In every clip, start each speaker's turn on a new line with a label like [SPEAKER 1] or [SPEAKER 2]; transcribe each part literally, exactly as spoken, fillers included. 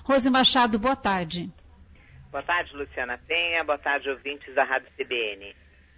[SPEAKER 1] Rose Machado, boa tarde.
[SPEAKER 2] Boa tarde, Luciana Penha. Boa tarde, ouvintes da Rádio C B N.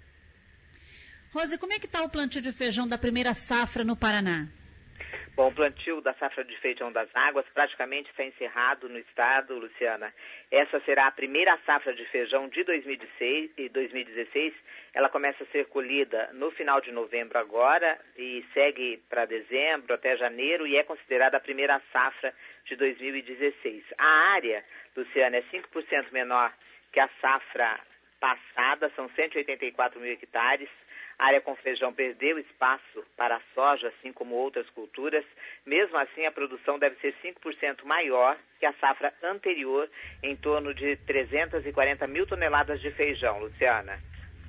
[SPEAKER 1] Rose, como é que está o plantio de feijão da primeira safra no Paraná?
[SPEAKER 2] Bom, o plantio da safra de feijão das águas praticamente está encerrado no estado, Luciana. Essa será a primeira safra de feijão de dois mil e dezesseis. Ela começa a ser colhida no final de novembro agora e segue para dezembro até janeiro e é considerada a primeira safra de dois mil e dezesseis. A área, Luciana, é cinco por cento menor que a safra passada, são cento e oitenta e quatro mil hectares. A área com feijão perdeu espaço para a soja, assim como outras culturas. Mesmo assim, a produção deve ser cinco por cento maior que a safra anterior, em torno de trezentas e quarenta mil toneladas de feijão, Luciana.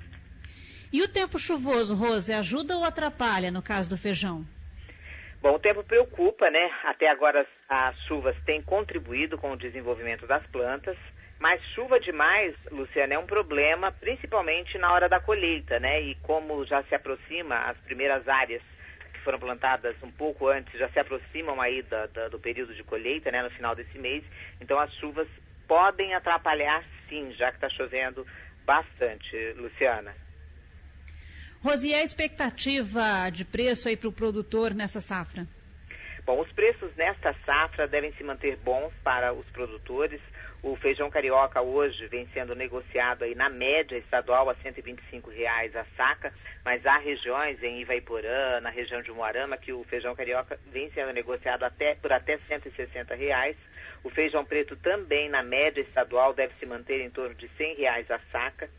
[SPEAKER 1] E o tempo chuvoso, Rose, ajuda ou atrapalha no caso do feijão?
[SPEAKER 2] Bom, o tempo preocupa, né? Até agora as chuvas têm contribuído com o desenvolvimento das plantas. Mas chuva demais, Luciana, é um problema, principalmente na hora da colheita, né? E como já se aproxima, as primeiras áreas que foram plantadas um pouco antes já se aproximam aí da, da, do período de colheita, né? No final desse mês. Então as chuvas podem atrapalhar, sim, já que está chovendo bastante, Luciana.
[SPEAKER 1] Rose, e a expectativa de preço aí para o produtor nessa safra?
[SPEAKER 2] Bom, os preços nesta safra devem se manter bons para os produtores. O feijão carioca hoje vem sendo negociado aí na média estadual a cento e vinte e cinco reais a saca, mas há regiões em Ivaiporã, na região de Umuarama, que o feijão carioca vem sendo negociado até, por até cento e sessenta reais. O feijão preto também na média estadual deve se manter em torno de cem reais a saca.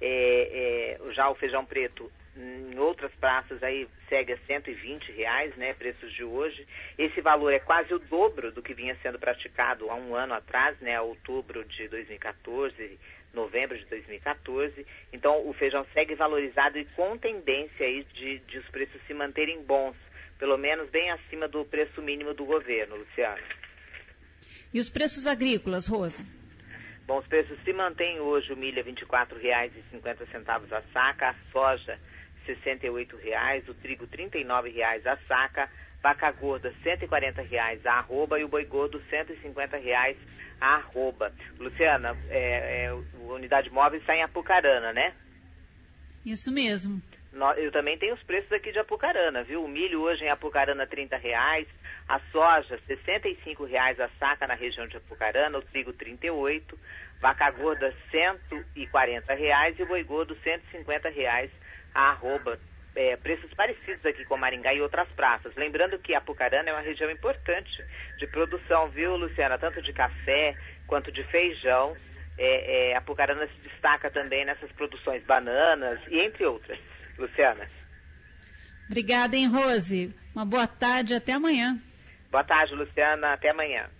[SPEAKER 2] É, é, já o feijão preto em outras praças aí segue a cento e vinte reais, né, preços de hoje. Esse valor é quase o dobro do que vinha sendo praticado há um ano atrás, né, outubro de dois mil e quatorze, novembro de dois mil e quatorze. Então o feijão segue valorizado e com tendência aí de, de os preços se manterem bons, pelo menos bem acima do preço mínimo do governo, Luciano.
[SPEAKER 1] E os preços agrícolas, Rosa?
[SPEAKER 2] Bom, os preços se mantêm hoje, o milho é vinte e quatro reais e cinquenta centavos a saca, a soja sessenta e oito reais, o trigo trinta e nove reais a saca, vaca gorda cento e quarenta reais a arroba e o boi gordo cento e cinquenta reais a arroba. Luciana, é, é, a unidade móvel está em Apucarana, né?
[SPEAKER 1] Isso mesmo.
[SPEAKER 2] Eu também tenho os preços aqui de Apucarana, viu? O milho hoje em Apucarana trinta reais, a soja sessenta e cinco reais a saca na região de Apucarana, o trigo trinta e oito, vaca gorda cento e quarenta reais e o boi gordo cento e cinquenta reais a arroba. É, preços parecidos aqui com Maringá e outras praças. Lembrando que Apucarana é uma região importante de produção, viu, Luciana? Tanto de café quanto de feijão. É, é, Apucarana se destaca também nessas produções, bananas e entre outras. Luciana.
[SPEAKER 1] Obrigada, hein, Rose? Uma boa tarde, até amanhã.
[SPEAKER 2] Boa tarde, Luciana, até amanhã.